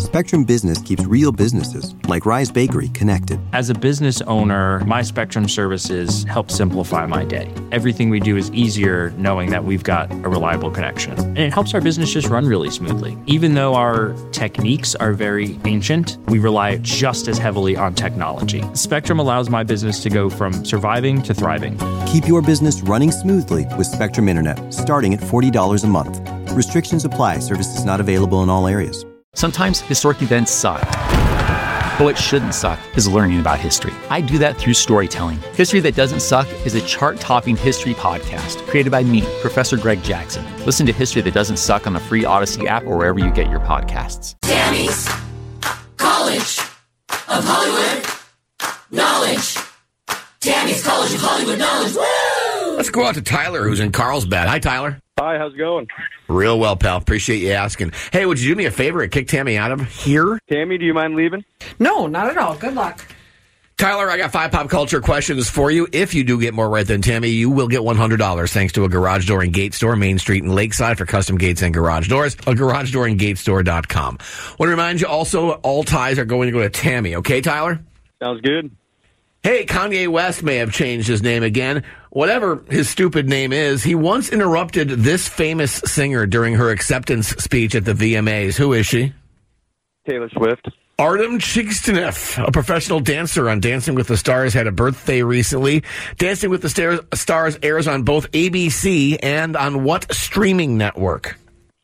Spectrum Business keeps real businesses, like Rise Bakery, connected. As a business owner, my Spectrum services help simplify my day. Everything we do is easier knowing that we've got a reliable connection. And it helps our business just run really smoothly. Even though our techniques are very ancient, we rely just as heavily on technology. Spectrum allows my business to go from surviving to thriving. Keep your business running smoothly with Spectrum Internet, starting at $40 a month. Restrictions apply. Services not available in all areas. Sometimes historic events suck. But what shouldn't suck is learning about history. I do that through storytelling. History That Doesn't Suck is a chart-topping history podcast created by me, Professor Greg Jackson. Listen to History That Doesn't Suck on the free Odyssey app or wherever you get your podcasts. Tammy's College of Hollywood Knowledge. Tammy's College of Hollywood Knowledge. Woo! Let's go out to Tyler, who's in Carlsbad. Hi, Tyler. Hi, how's it going? Real well, pal. Appreciate you asking. Hey, would you do me a favor and kick Tammy out of here? Tammy, do you mind leaving? No, not at all. Good luck. Tyler, I got 5 pop culture questions for you. If you do get more right than Tammy, you will get $100 thanks to a garage door and gate store, Main Street and Lakeside, for custom gates and garage doors. A garage door and gate store.com. Want to remind you also, all ties are going to go to Tammy. Okay, Tyler? Sounds good. Hey, Kanye West may have changed his name again. Whatever his stupid name is, he once interrupted this famous singer during her acceptance speech at the VMAs. Who is she? Taylor Swift. Artem Chigstanev, a professional dancer on Dancing with the Stars, had a birthday recently. Dancing with the Stars airs on both ABC and on what streaming network?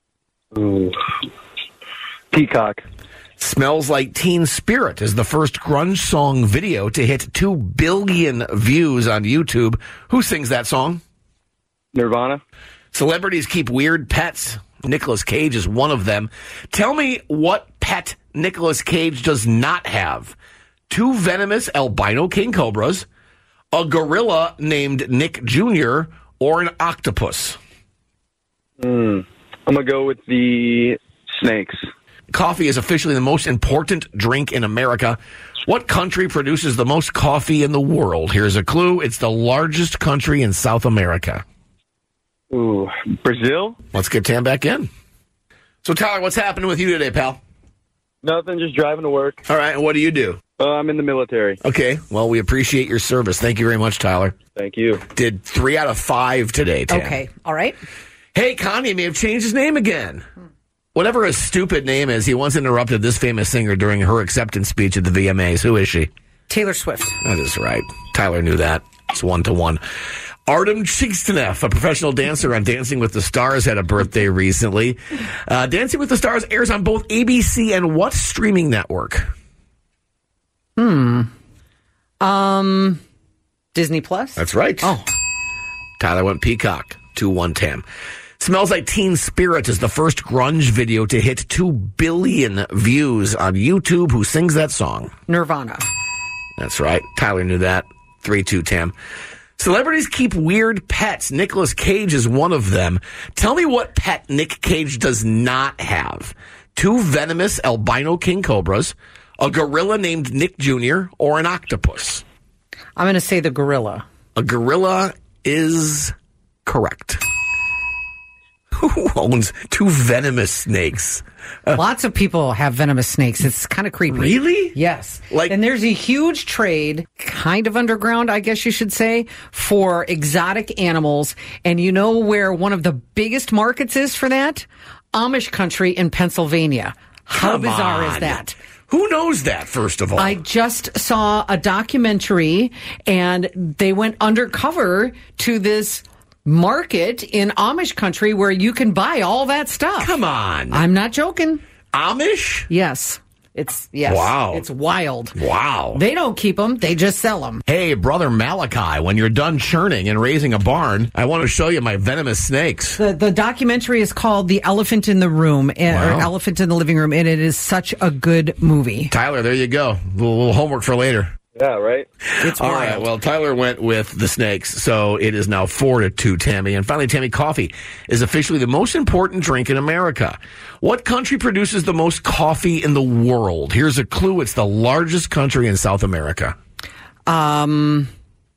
Ooh. Peacock. Smells Like Teen Spirit is the first grunge song video to hit 2 billion views on YouTube. Who sings that song? Nirvana. Celebrities keep weird pets. Nicolas Cage is one of them. Tell me what pet Nicolas Cage does not have. 2 venomous albino king cobras, a gorilla named Nick Jr., or an octopus. I'm going to go with the snakes. Coffee is officially the most important drink in America. What country produces the most coffee in the world? Here's a clue. It's the largest country in South America. Ooh, Brazil? Let's get Tam back in. So, Tyler, what's happening with you today, pal? Nothing, just driving to work. All right, and what do you do? I'm in the military. Okay, well, we appreciate your service. Thank you very much, Tyler. Thank you. Did 3 out of 5 today, Tam. Okay, all right. Hey, Kanye may have changed his name again. Whatever his stupid name is, he once interrupted this famous singer during her acceptance speech at the VMAs. Who is she? Taylor Swift. That is right. Tyler knew that. It's 1-1. Artem Chigstanev, a professional dancer on Dancing with the Stars, had a birthday recently. Dancing with the Stars airs on both ABC and what streaming network? Disney Plus? That's right. Oh. Tyler went Peacock. 2-1 Tam. Smells Like Teen Spirit is the first grunge video to hit 2 billion views on YouTube. Who sings that song? Nirvana. That's right. Tyler knew that. 3-2 Tam. Celebrities keep weird pets. Nicolas Cage is one of them. Tell me what pet Nick Cage does not have. 2 venomous albino king cobras, a gorilla named Nick Jr., or an octopus. I'm going to say the gorilla. A gorilla is correct. Who owns 2 venomous snakes? Lots of people have venomous snakes. It's kind of creepy. Really? Yes. Like, and there's a huge trade, kind of underground, I guess you should say, for exotic animals. And you know where one of the biggest markets is for that? Amish country in Pennsylvania. How bizarre is that? Who knows that, first of all? I just saw a documentary, and they went undercover to this market in Amish country where you can buy all that stuff. Come on. I'm not joking. Amish? Yes. Yes. Wow. It's wild. Wow. They don't keep them. They just sell them. Hey, brother Malachi, when you're done churning and raising a barn, I want to show you my venomous snakes. The documentary is called The Elephant in the Room, or Elephant in the Living Room, and it is such a good movie. Tyler, there you go. A little homework for later. Yeah, right? It's all wild. right. Well, Tyler went with the snakes, so it is now 4-2, Tammy. And finally, Tammy, coffee is officially the most important drink in America. What country produces the most coffee in the world? Here's a clue. It's the largest country in South America.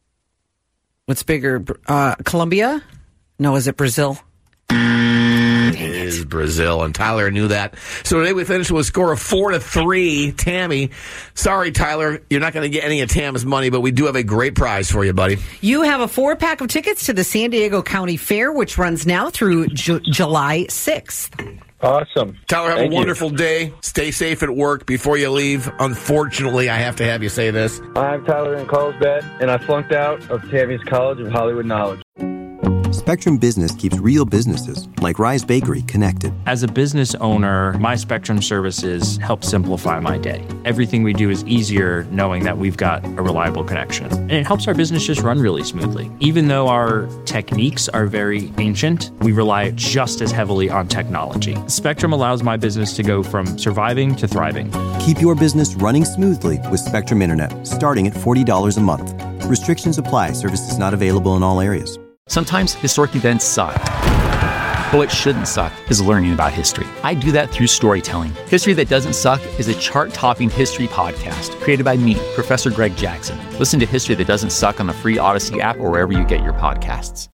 What's bigger? Colombia? No, is it Brazil? It is Brazil, and Tyler knew that. So today we finished with a score of 4-3. Tammy, sorry, Tyler, you're not going to get any of Tam's money, but we do have a great prize for you, buddy. You have a 4-pack of tickets to the San Diego County Fair, which runs now through July 6th. Awesome. Tyler, have Thank a wonderful day. Stay safe at work before you leave. Unfortunately, I have to have you say this. I'm Tyler in Carlsbad, and I flunked out of Tammy's College of Hollywood Knowledge. Spectrum Business keeps real businesses, like Rise Bakery, connected. As a business owner, my Spectrum services help simplify my day. Everything we do is easier knowing that we've got a reliable connection. And it helps our business just run really smoothly. Even though our techniques are very ancient, we rely just as heavily on technology. Spectrum allows my business to go from surviving to thriving. Keep your business running smoothly with Spectrum Internet, starting at $40 a month. Restrictions apply. Services not available in all areas. Sometimes historic events suck. But what shouldn't suck is learning about history. I do that through storytelling. History That Doesn't Suck is a chart-topping history podcast created by me, Professor Greg Jackson. Listen to History That Doesn't Suck on the free Odyssey app or wherever you get your podcasts.